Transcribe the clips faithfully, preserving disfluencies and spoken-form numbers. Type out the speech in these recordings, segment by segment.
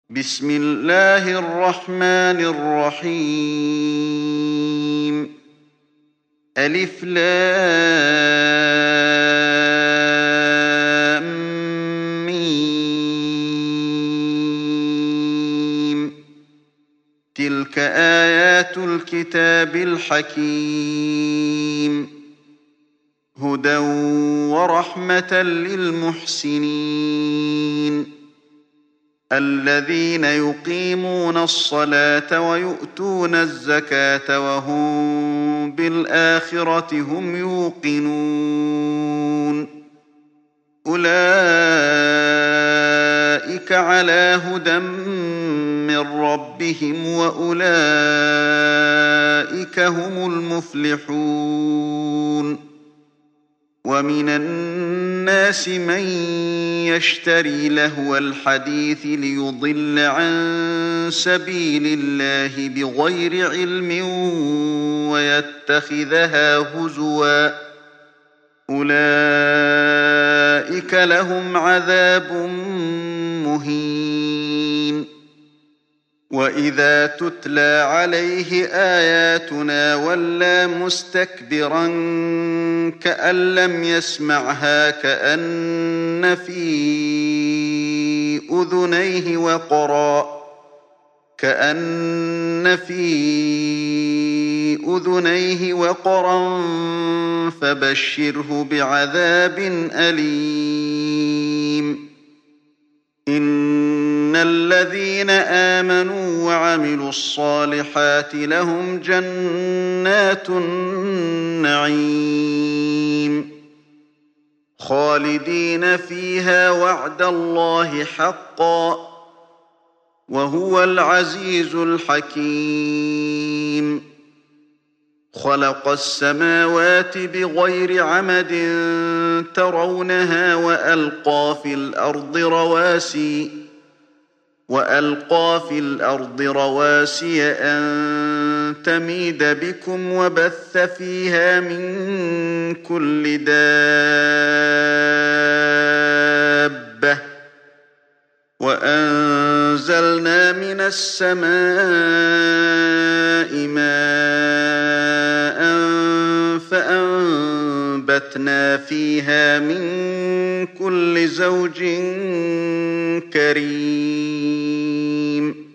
بسم الله الرحمن الرحيم ألف لام ميم تلك آيات الكتاب الحكيم هدى ورحمة للمحسنين الذين يقيمون الصلاة ويؤتون الزكاة وهم بالآخرة هم يوقنون أولئك على هدى من ربهم وأولئك هم المفلحون ومن الناس من يشتري لهو الحديث ليضل عن سبيل الله بغير علم ويتخذها هزوا أولئك لهم عذاب مهين وإذا تتلى عليه آياتنا ولى مستكبرا كأن لم يسمعها كأن في أذنيه وقرا كأن في أذنيه وقرا فبشره بعذاب أليم إن الذين آمنوا وعملوا الصالحات لهم جنات النعيم خالدين فيها وعد الله حقا وهو العزيز الحكيم خلق السماوات بغير عمد ترونها وألقى في الأرض رواسي وألقى في الأرض رواسي أن تميد بكم وبث فيها من كل دابة وأنزلنا من السماء ماء فأنبتنا فيها من كل زوج كريم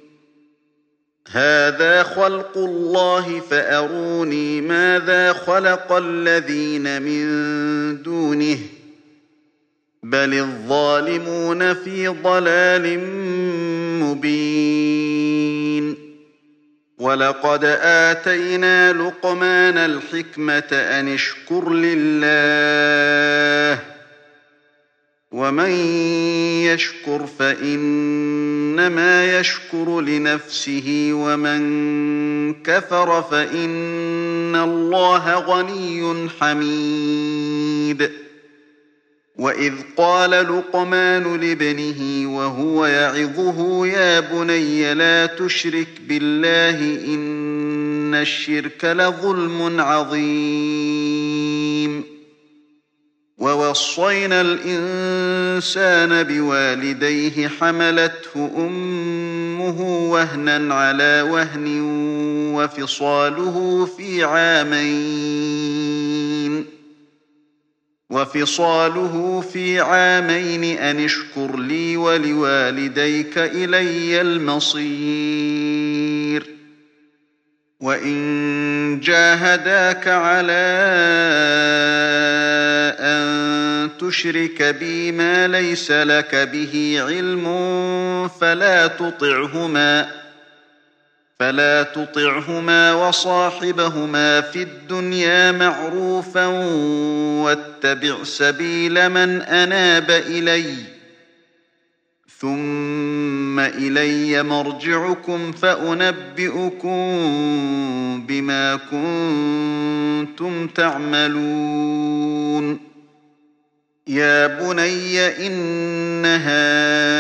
هذا خلق الله فأروني ماذا خلق الذين من دونه بل الظالمون في ضلال مبين ولقد آتينا لقمان الحكمة أن اشكر لله ومن يشكر فإنما يشكر لنفسه ومن كفر فإن الله غني حميد وإذ قال لقمان لابنه وهو يعظه يا بني لا تشرك بالله إن الشرك لظلم عظيم ووصينا الإنسان بوالديه حملته أمه وهنا على وهن وفصاله في عامين وفصاله في عامين أن اشكر لي ولوالديك إلي المصير وإن جاهداك على أن تشرك بي ما ليس لك به علم فلا تطعهما فلا تطعهما وصاحبهما في الدنيا معروفا واتبع سبيل من أناب إلي ثم إلي مرجعكم فأنبئكم بما كنتم تعملون يا بني إنها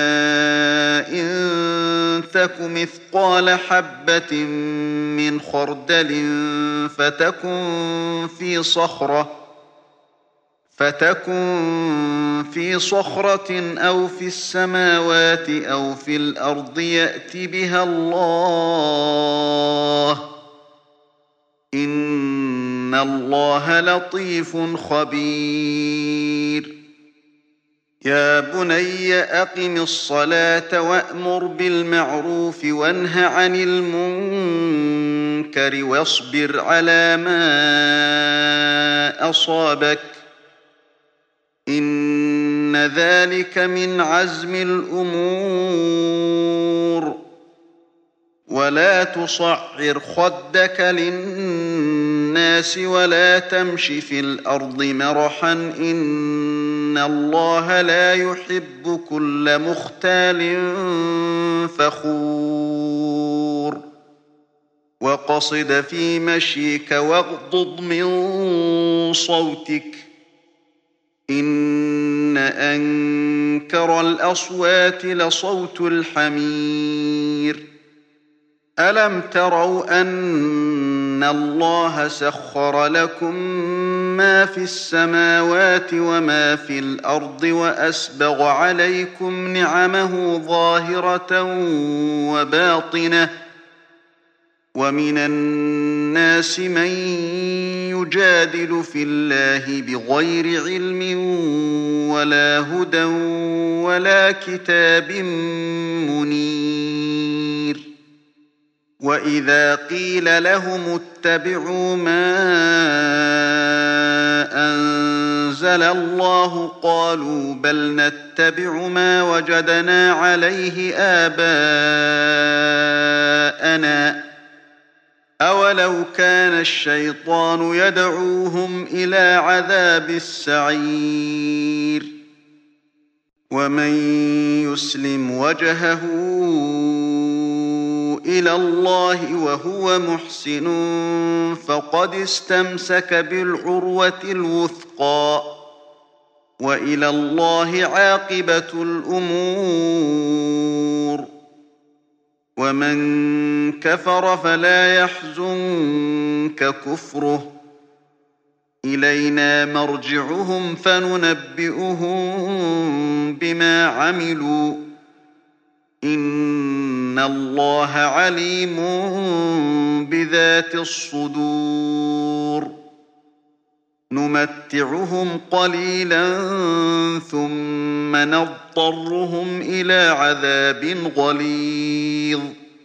إن تك مثقال حبة من خردل فتكن في صخرة فتكن في صخرة أو في السماوات أو في الأرض يأت بها الله إن الله لطيف خبير يا بني أقم الصلاة وأمر بالمعروف وانه عن المنكر واصبر على ما أصابك إن ذلك من عزم الأمور ولا تصعر خدك للناس ولا تمش في الأرض مرحا إن الله لا يحب كل مختال فخور وقصد في مشيك واغضض من صوتك إن أنكر الأصوات لصوت الحمير ألم تروا أن الله سخر لكم ما في السماوات وما في الأرض وأسبغ عليكم نعمه ظاهرة وباطنة ومن الناس من يجادل في الله بغير علم ولا هدى ولا كتاب منير وإذا قيل لهم اتبعوا ما أنزل الله قالوا بل نتبع ما وجدنا عليه آباءنا أولو كان الشيطان يدعوهم إلى عذاب السعير ومن يسلم وجهه إلى الله وهو محسن فقد استمسك بالعروة الوثقى وإلى الله عاقبة الأمور ومن كفر فلا يحزنك كفره إلينا مرجعهم فننبئهم بما عملوا إن الله عليم بذات الصدور نمتعهم قليلا ثم نضطرهم إلى عذاب غليظ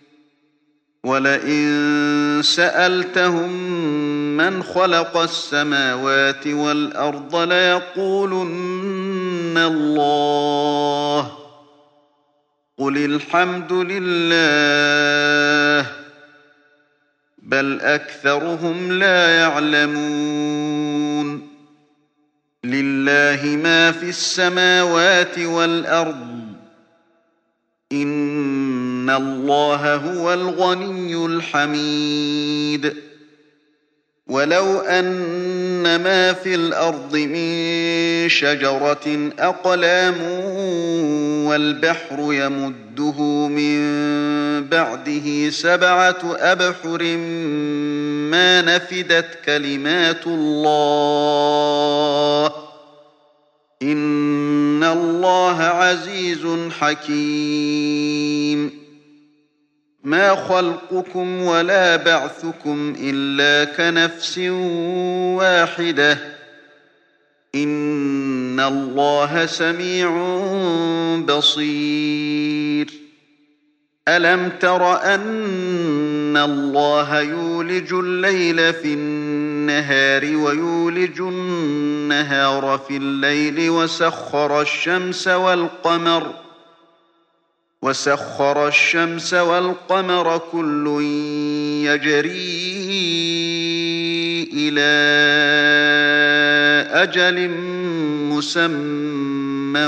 ولئن سألتهم من خلق السماوات والأرض ليقولن الله قل الحمد لله بل أكثرهم لا يعلمون لله ما في السماوات والأرض إن الله هو الغني الحميد ولو أن ما في الأرض من شجرة أقلام والبحر يمده من بعده سبعة أبحر ما نفدت كلمات الله إن الله عزيز حكيم ما خلقكم ولا بعثكم إلا كنفس واحدة إن الله سميع بصير ألم تر أن الله يولج الليل في النهار ويولج النهار في الليل وسخر الشمس والقمر وسخر الشمس والقمر كل يجري إلى أجل مسمى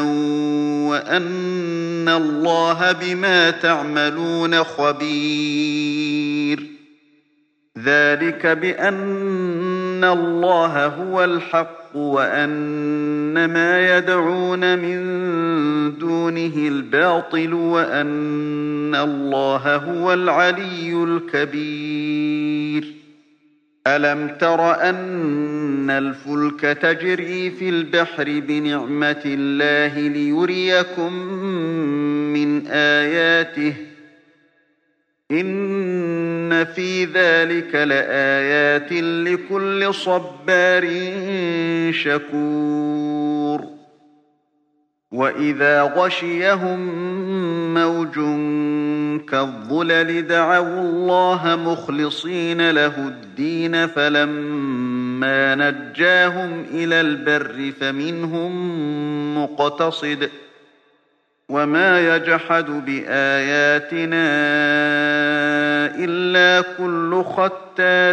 وأن الله بما تعملون خبير ذلك بأن الله هو الحق وأن ما يدعون من دونه الباطل وأن الله هو العلي الكبير ألم تر أن إن الفلك تجري في البحر بنعمة الله ليريكم من آياته إن في ذلك لآيات لكل صبار شكور وإذا غشيهم موج كالظلل دعوا الله مخلصين له الدين فلما نجاهم إلى البر فمنهم مقتصد وما يجحد بآياتنا إلا كل ختار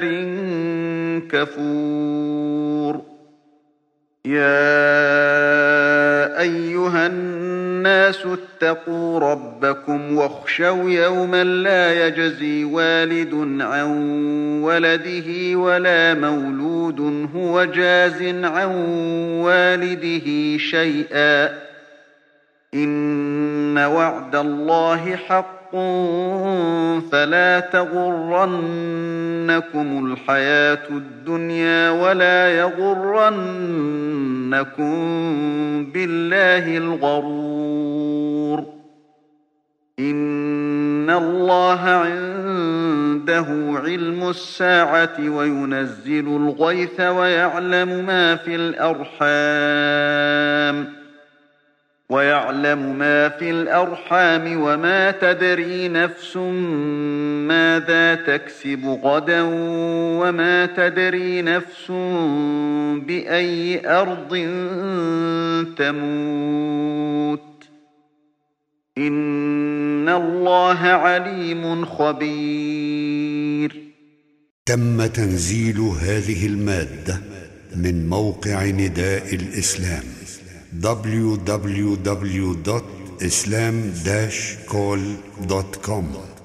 كفور يا أيها الناس اتقوا ربكم واخشوا يوما لا يجزي والد عن ولده ولا مولود هو جاز عن والده شيئا إن وعد الله حق فلا تغرنكم الحياة الدنيا ولا يغرنكم بالله الغرور إن الله عنده علم الساعة وينزل الغيث ويعلم ما في الأرحام ويعلم ما في الأرحام وما تدري نفس ماذا تكسب غدا وما تدري نفس بأي أرض تموت إن الله عليم خبير. تم تنزيل هذه المادة من موقع نداء الإسلام دبليو دبليو دبليو دوت إسلام داش كول دوت كوم.